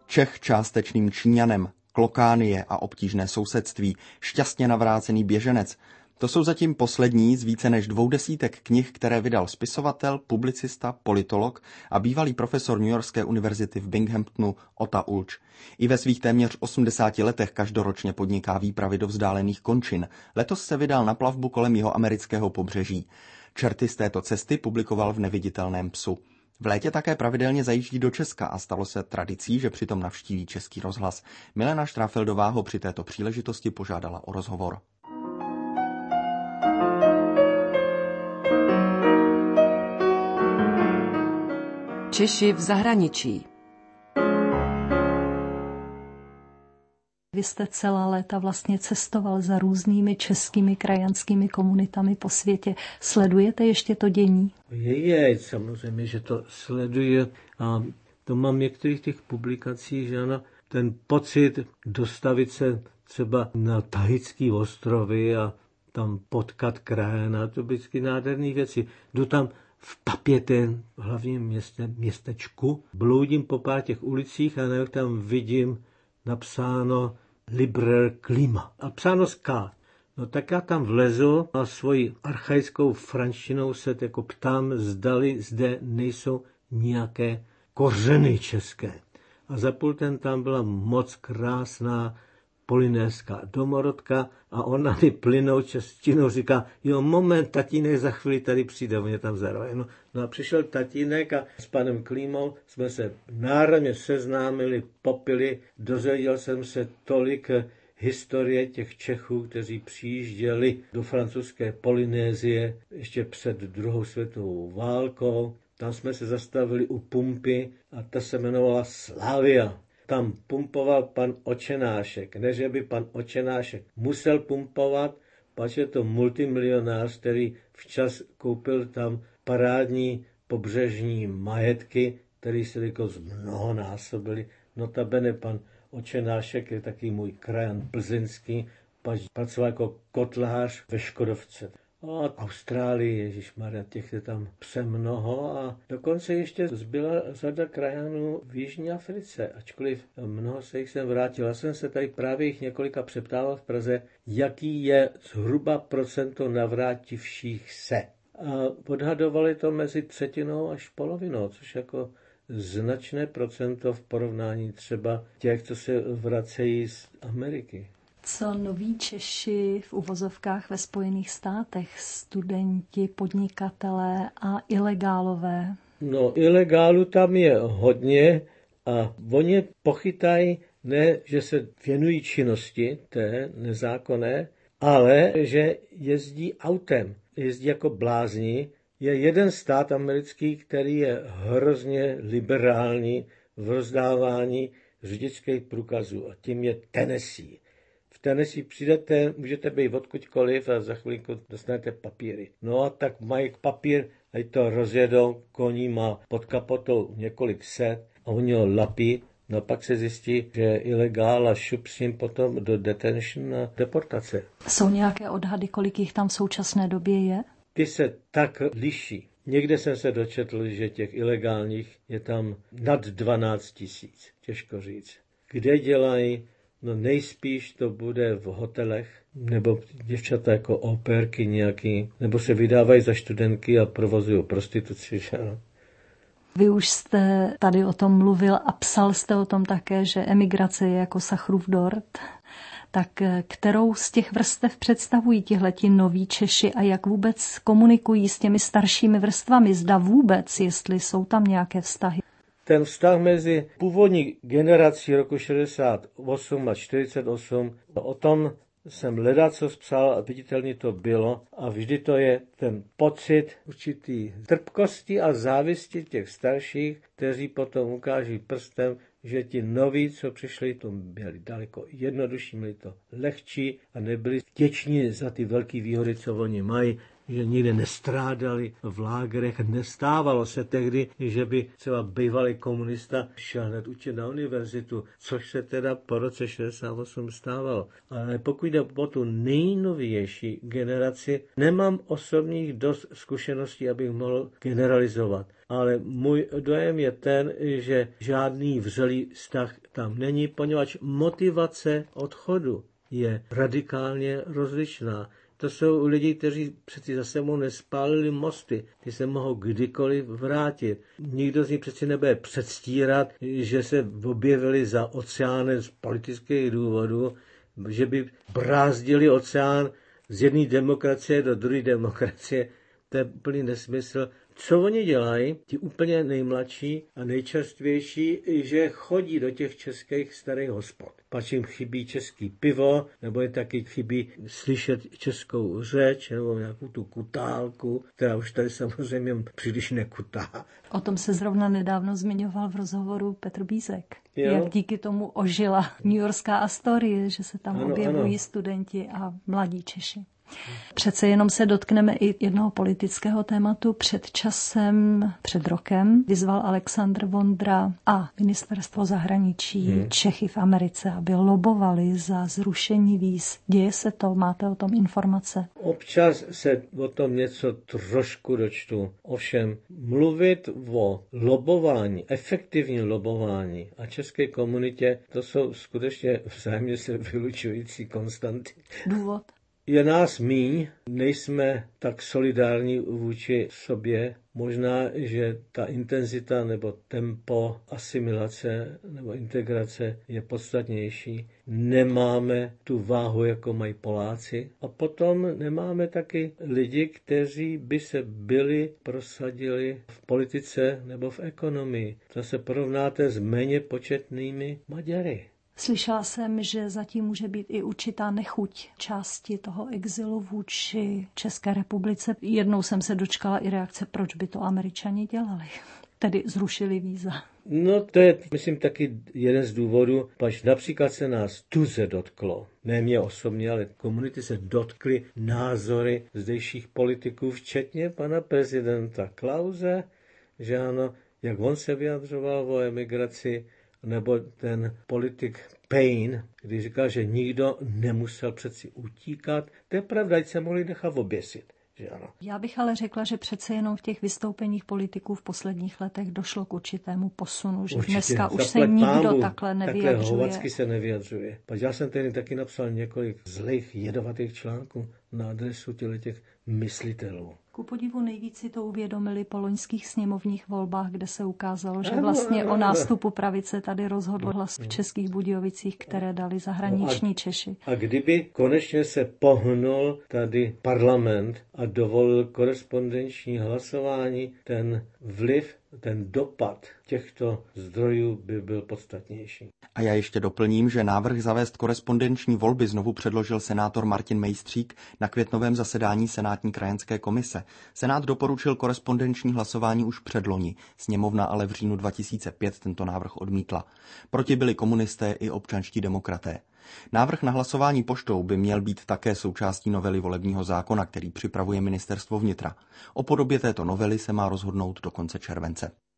Čech částečným Číňanem, klokánie a obtížné sousedství, šťastně navrácený běženec. To jsou zatím poslední z více než 200 knih, které vydal spisovatel, publicista, politolog a bývalý profesor Newyorské univerzity v Binghamtonu Ota Ulč. I ve svých téměř 80 letech každoročně podniká výpravy do vzdálených končin. Letos se vydal na plavbu kolem jihoamerického pobřeží. Čerty z této cesty publikoval v Neviditelném psu. V létě také pravidelně zajíždí do Česka a stalo se tradicí, že přitom navštíví Český rozhlas. Milena Štráfeldová ho při této příležitosti požádala o rozhovor. Češi v zahraničí. Vy jste celá léta vlastně cestoval za různými českými krajanskými komunitami po světě. Sledujete ještě to dění? Samozřejmě, že to sleduje a to mám některých těch publikací, že ano, ten pocit dostavit se třeba na Tahitský ostrovy a tam potkat krajana, to byly vždycky nádherné věci. Jdu tam v Tapěté, v hlavním městečku, bloudím po pár těch ulicích a najednou tam vidím napsáno Liber Klima a psáno z K. No tak já tam vlezu a svojí archaickou franštinou se jako ptám, zdali zde nejsou nějaké kořeny české. A za pultem tam byla moc krásná polynéská domorodka a ona mi plynou češtinou říká, jo, moment, tatínek za chvíli tady přijde, mě tam zaroje. No a přišel tatínek a s panem Klímou jsme se náramně seznámili, popili, dozvěděl jsem se tolik historie těch Čechů, kteří přijížděli do francouzské Polynésie ještě před druhou světovou válkou. Tam jsme se zastavili u pumpy a ta se jmenovala Slavia. Tam pumpoval pan Očenášek. Ne, že by pan Očenášek musel pumpovat, pač je to multimilionář, který včas koupil tam parádní pobřežní majetky, které se jako zmnohonásobily. Notabene pan Očenášek je taky můj krajan plzeňský, pač pracoval jako kotlář ve Škodovce. A Austrálii, ježišmarja, těch je tam přemnoho a dokonce ještě zbyla řada krajanů v Jižní Africe, ačkoliv mnoho se jich sem vrátil. Já jsem se tady právě jich několika přeptával v Praze, jaký je zhruba procento navrátivších se. A odhadovali to mezi třetinou až polovinou, což jako značné procento v porovnání třeba těch, co se vracejí z Ameriky. Co noví Češi v uvozovkách ve Spojených státech, studenti, podnikatelé a ilegálové? No, ilegálu tam je hodně a oni pochytají ne, že se věnují činnosti té nezákonné, ale že jezdí autem, jezdí jako blázni. Je jeden stát americký, který je hrozně liberální v rozdávání řidičských průkazů a tím je Tennessee. V Tennessee přijdete, můžete být odkudkoliv a za chvilku dostanete papíry. No a tak mají papír, a to rozjedou, koní má pod kapotou několik set a oni ho lapí. No pak se zjistí, že je ilegál a šup s ním potom do detention a deportace. Jsou nějaké odhady, kolik jich tam v současné době je? Ty se tak liší. Někde jsem se dočetl, že těch ilegálních je tam nad 12 000, těžko říct. Kde dělají? No nejspíš to bude v hotelech, nebo děvčata jako opérky nějaký, nebo se vydávají za studentky a provozují prostituci, že ano. Vy už jste tady o tom mluvil a psal jste o tom také, že emigrace je jako Sachrův dort. Tak kterou z těch vrstev představují tihleti noví Češi a jak vůbec komunikují s těmi staršími vrstvami? Zda vůbec, jestli jsou tam nějaké vztahy? Ten vztah mezi původní generací roku 68 a 48, o tom jsem ledacos psal a viditelně to bylo a vždy to je ten pocit určitý trpkosti a závisti těch starších, kteří potom ukáží prstem, že ti noví, co přišli, to měli daleko jednodušší, měli to lehčí a nebyli vděční za ty velké výhody, co oni mají, že nikde nestrádali v lágrech. Nestávalo se tehdy, že by třeba bývalý komunista šel hned učit na univerzitu, což se teda po roce 68 stávalo. Ale pokud jde o tu nejnovější generaci, nemám osobních dost zkušeností, abych mohl generalizovat. Ale můj dojem je ten, že žádný vřelý vztah tam není, poněvadž motivace odchodu je radikálně rozličná. To jsou lidi, kteří přeci za sebou nespálili mosty. Ty se mohou kdykoliv vrátit. Nikdo z nich přeci nebude předstírat, že se objevili za oceánem z politických důvodů, že by brázdili oceán z jedné demokracie do druhé demokracie. To je úplný nesmysl. Co oni dělají, ti úplně nejmladší a nejčerstvější, že chodí do těch českých starých hospod. Pač jim chybí český pivo, nebo je taky chybí slyšet českou řeč, nebo nějakou tu kutálku, která už tady samozřejmě příliš nekutá. O tom se zrovna nedávno zmiňoval v rozhovoru Petr Bízek. Jo. Jak díky tomu ožila Newyorská Astorie, že se tam objevují studenti a mladí Češi. Přece jenom se dotkneme i jednoho politického tématu. Před rokem vyzval Alexandr Vondra a ministerstvo zahraničí Čechy v Americe, aby lobovali za zrušení víz. Děje se to? Máte o tom informace? Občas se o tom něco trošku dočtu. Ovšem mluvit o lobování, efektivní lobování a české komunitě, to jsou skutečně vzájemně se vylučující konstanty. Důvod? Je nás míň, nejsme tak solidární vůči sobě. Možná, že ta intenzita nebo tempo asimilace nebo integrace je podstatnější. Nemáme tu váhu, jako mají Poláci. A potom nemáme taky lidi, kteří by se prosadili v politice nebo v ekonomii. To se porovnáte s méně početnými Maďary. Slyšela jsem, že zatím může být i určitá nechuť části toho exilu vůči České republice. Jednou jsem se dočkala i reakce, proč by to Američani dělali. Tedy zrušili víza. No to je, myslím, taky jeden z důvodů, pač například se nás tuze dotklo. Ne mě osobně, ale komunity se dotkly názory zdejších politiků, včetně pana prezidenta Klause, že ano, jak on se vyjadřoval o emigraci, nebo ten politik Payne, když říkal, že nikdo nemusel přeci utíkat. To je pravda, ať se mohli nechat oběsit. Že ano. Já bych ale řekla, že přece jenom v těch vystoupeních politiků v posledních letech došlo k určitému posunu, že určitě, dneska už se nikdo takhle nevyjadřuje. Takhle hovacky se nevyjadřuje. Pač já jsem tady taky napsal několik zlých, jedovatých článků na adresu těch myslitelů. Ku podivu nejvíc si to uvědomili po loňských sněmovních volbách, kde se ukázalo, že vlastně o nástupu pravice tady rozhodl hlas v Českých Budějovicích, které dali zahraniční Češi. A kdyby konečně se pohnul tady parlament a dovolil korespondenční hlasování, ten vliv, ten dopad těchto zdrojů by byl podstatnější. A já ještě doplním, že návrh zavést korespondenční volby znovu předložil senátor Martin Mejstřík na květnovém zasedání senátní krajanské komise. Senát doporučil korespondenční hlasování už předloni, sněmovna ale v říjnu 2005 tento návrh odmítla. Proti byli komunisté i občanští demokraté. Návrh na hlasování poštou by měl být také součástí novely volebního zákona, který připravuje ministerstvo vnitra. O podobě této novely se má rozhodnout do konce července.